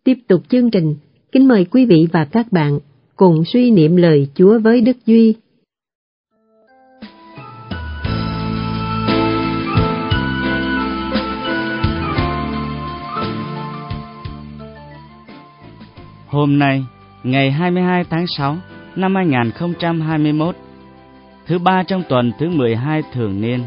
Tiếp tục chương trình, kính mời quý vị và các bạn cùng suy niệm lời Chúa với Đức Duy. Hôm nay, ngày 22 tháng 6 năm 2021, thứ ba trong tuần thứ 12 thường niên.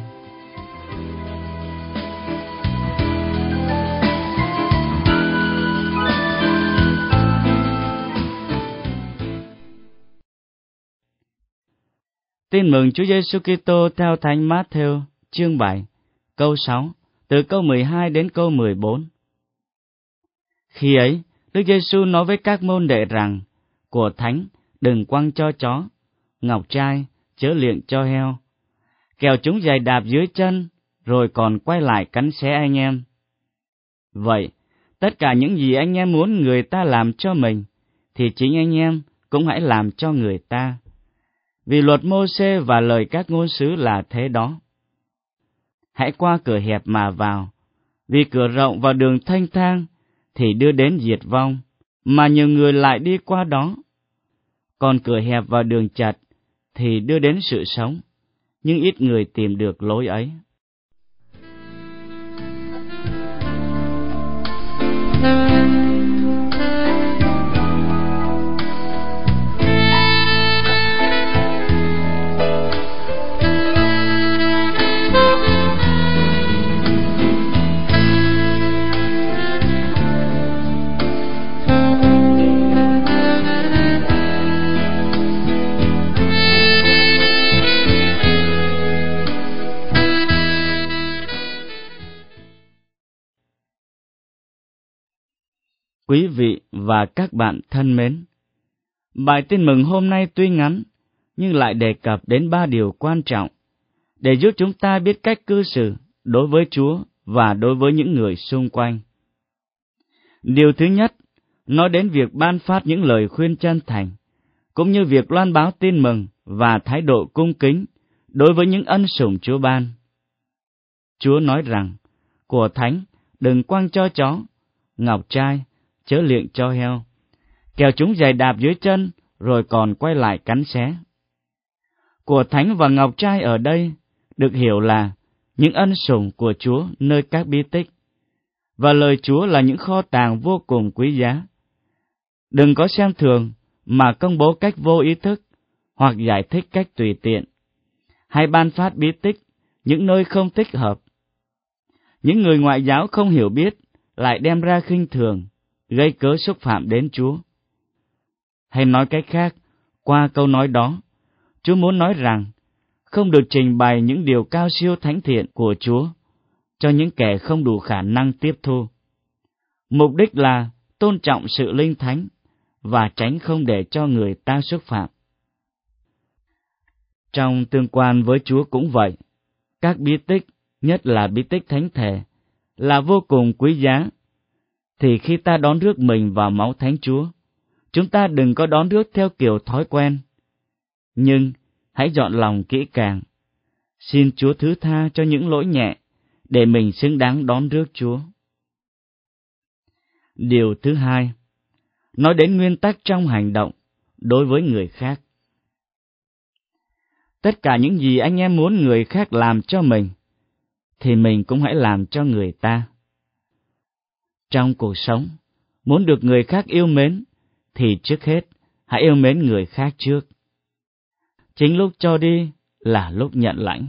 Tin mừng Chúa Giêsu Kitô theo Thánh Mát-thêu chương 7, câu 6, từ câu 12 đến câu 14. Khi ấy, Đức Giêsu nói với các môn đệ rằng: của thánh đừng quăng cho chó, ngọc trai chớ liệng cho heo, kẻo chúng giày đạp dưới chân, rồi còn quay lại cắn xé anh em. Vậy, tất cả những gì anh em muốn người ta làm cho mình, thì chính anh em cũng hãy làm cho người ta. Vì luật Mô-sê và lời các ngôn sứ là thế đó. Hãy qua cửa hẹp mà vào, vì cửa rộng và đường thanh thang thì đưa đến diệt vong, mà nhiều người lại đi qua đó. Còn cửa hẹp và đường chật thì đưa đến sự sống, nhưng ít người tìm được lối ấy. Quý vị và các bạn thân mến, bài tin mừng hôm nay tuy ngắn, nhưng lại đề cập đến 3 điều quan trọng để giúp chúng ta biết cách cư xử đối với Chúa và đối với những người xung quanh. Điều thứ nhất, nói đến việc ban phát những lời khuyên chân thành, cũng như việc loan báo tin mừng và thái độ cung kính đối với những ân sủng Chúa ban. Chúa nói rằng: của thánh đừng quăng cho chó, ngọc trai chớ liệng cho heo, kẻo chúng giày đạp dưới chân, rồi còn quay lại cắn xé. Của thánh và ngọc trai ở đây được hiểu là những ân sủng của Chúa nơi các bí tích, và lời Chúa là những kho tàng vô cùng quý giá. Đừng có xem thường mà công bố cách vô ý thức, hoặc giải thích cách tùy tiện, hay ban phát bí tích những nơi không thích hợp. Những người ngoại giáo không hiểu biết lại đem ra khinh thường, gây cớ xúc phạm đến Chúa. Hay nói cách khác, qua câu nói đó, Chúa muốn nói rằng không được trình bày những điều cao siêu thánh thiện của Chúa cho những kẻ không đủ khả năng tiếp thu. Mục đích là tôn trọng sự linh thánh và tránh không để cho người ta xúc phạm. Trong tương quan với Chúa cũng vậy, các bí tích, nhất là bí tích thánh thể, là vô cùng quý giá. Thì khi ta đón rước mình vào máu Thánh Chúa, chúng ta đừng có đón rước theo kiểu thói quen, nhưng hãy dọn lòng kỹ càng, xin Chúa thứ tha cho những lỗi nhẹ, để mình xứng đáng đón rước Chúa. Điều thứ hai, nói đến nguyên tắc trong hành động đối với người khác. Tất cả những gì anh em muốn người khác làm cho mình, thì mình cũng hãy làm cho người ta. Trong cuộc sống, muốn được người khác yêu mến, thì trước hết hãy yêu mến người khác trước. Chính lúc cho đi là lúc nhận lãnh.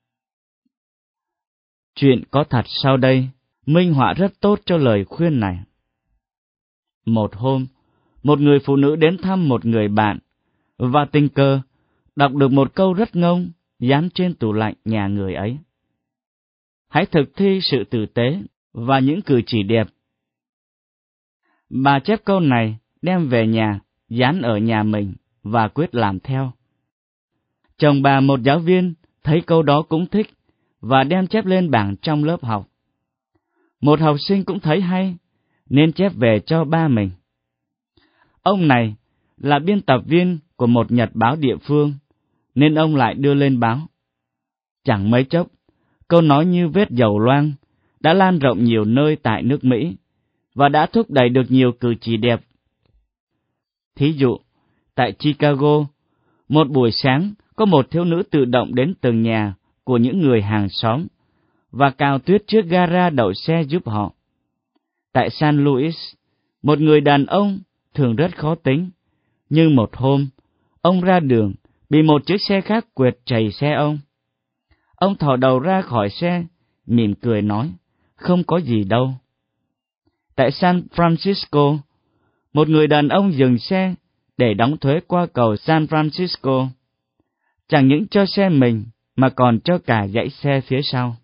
Chuyện có thật sau đây minh họa rất tốt cho lời khuyên này. Một hôm, một người phụ nữ đến thăm một người bạn, và tình cờ đọc được một câu rất ngông dán trên tủ lạnh nhà người ấy: hãy thực thi sự tử tế và những cử chỉ đẹp. Bà chép câu này, đem về nhà, dán ở nhà mình và quyết làm theo. Chồng bà, một giáo viên, thấy câu đó cũng thích và đem chép lên bảng trong lớp học. Một học sinh cũng thấy hay, nên chép về cho ba mình. Ông này là biên tập viên của một nhật báo địa phương, nên ông lại đưa lên báo. Chẳng mấy chốc, câu nói như vết dầu loang đã lan rộng nhiều nơi tại nước Mỹ, và đã thúc đẩy được nhiều cử chỉ đẹp. Thí dụ, tại Chicago, một buổi sáng có một thiếu nữ tự động đến từng nhà của những người hàng xóm và cào tuyết trước gara đậu xe giúp họ. Tại San Luis, một người đàn ông thường rất khó tính, nhưng một hôm, ông ra đường bị một chiếc xe khác quệt trầy xe ông. Ông thò đầu ra khỏi xe, mỉm cười nói, không có gì đâu. Tại San Francisco, một người đàn ông dừng xe để đóng thuế qua cầu San Francisco, chẳng những cho xe mình mà còn cho cả dãy xe phía sau.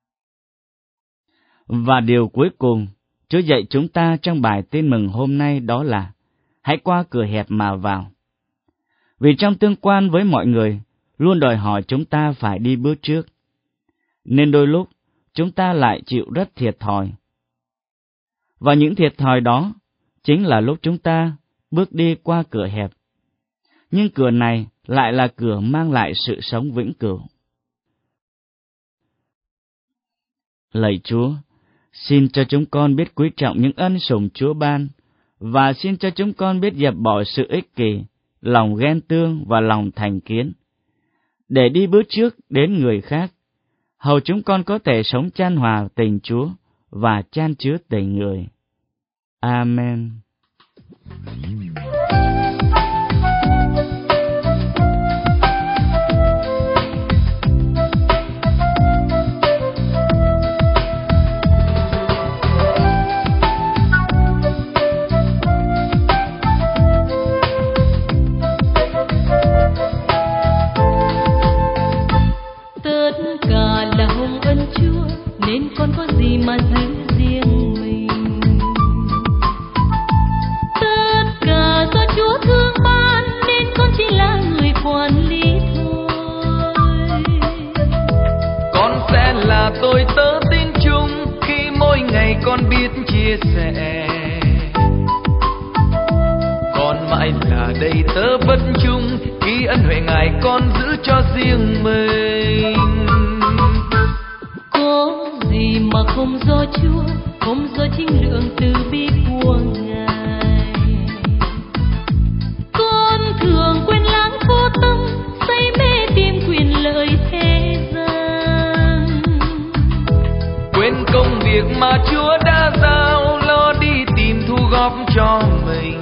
Và điều cuối cùng Chúa dạy chúng ta trong bài tin mừng hôm nay đó là hãy qua cửa hẹp mà vào. Vì trong tương quan với mọi người luôn đòi hỏi chúng ta phải đi bước trước, nên đôi lúc chúng ta lại chịu rất thiệt thòi. Và những thiệt thòi đó chính là lúc chúng ta bước đi qua cửa hẹp. Nhưng cửa này lại là cửa mang lại sự sống vĩnh cửu. Lạy Chúa, xin cho chúng con biết quý trọng những ân sủng Chúa ban, và xin cho chúng con biết dẹp bỏ sự ích kỷ, lòng ghen tương và lòng thành kiến, để đi bước trước đến người khác, hầu chúng con có thể sống chan hòa tình Chúa và chan chứa tình người. Amen. Nên con có gì mà giữ riêng mình. Tất cả do Chúa thương ban, nên con chỉ là người quản lý thôi. Con sẽ là tôi tớ tin chung khi mỗi ngày con biết chia sẻ. Con mãi là đầy tớ bất chung khi ân huệ Ngài con giữ cho riêng mình. Gì mà không do Chúa, không do chính lượng từ bi của Ngài. Con thường quên lãng vô tâm, say mê tìm quyền lợi thế gian. Quên công việc mà Chúa đã giao, lo đi tìm thu góp cho mình.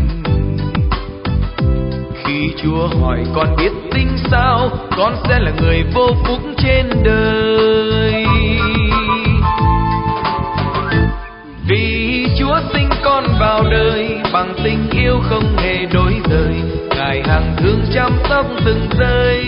Khi Chúa hỏi con biết tính sao, con sẽ là người vô phúc trên đời. Vì Chúa sinh con vào đời bằng tình yêu không hề đổi rời, Ngài hằng thương chăm sóc từng giây.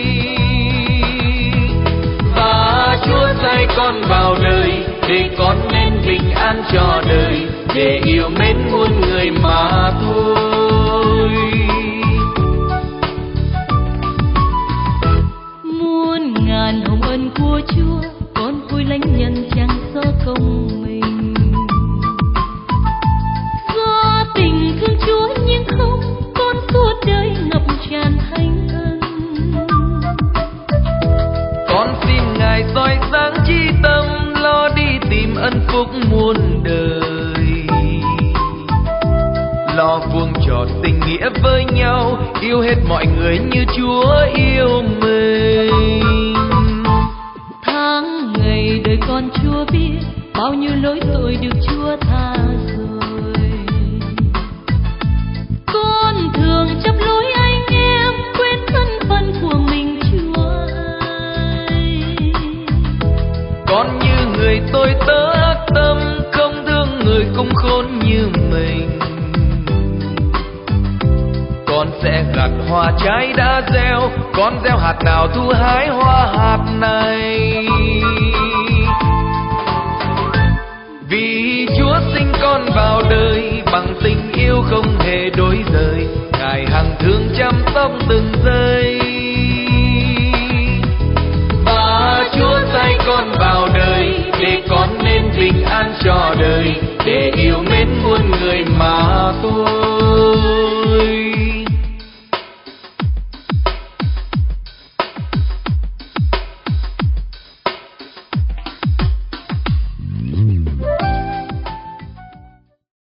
Và Chúa sai con vào đời để con nên bình an cho đời, để yêu mến muôn người mà thôi. Muôn ngàn hồng ân của Chúa, con vui lãnh nhận chẳng do công mình. Tình thương Chúa nhưng không, con suốt đời ngập tràn thánh ân. Con xin Ngài soi sáng chi tâm, lo đi tìm ân phúc muôn đời. Lo vuông tròn tình nghĩa với nhau, yêu hết mọi người như Chúa yêu mình. Tháng ngày đời con Chúa biết, bao nhiêu lỗi tội được Chúa tha rồi. Con thường chấp lối anh em, quên thân phận của mình Chúa ơi. Con như người tôi tớ ác tâm, không thương người cũng khôn như mình. Con sẽ gặt hoa trái đã gieo, con gieo hạt nào thu hái hoa hạt này. Vì Chúa sinh con vào đời bằng tình yêu không hề đổi rời, Ngài hằng thương chăm sóc từng giây. Và Chúa sai con vào đời để con nên bình an cho đời, để yêu mến muôn người mà thôi.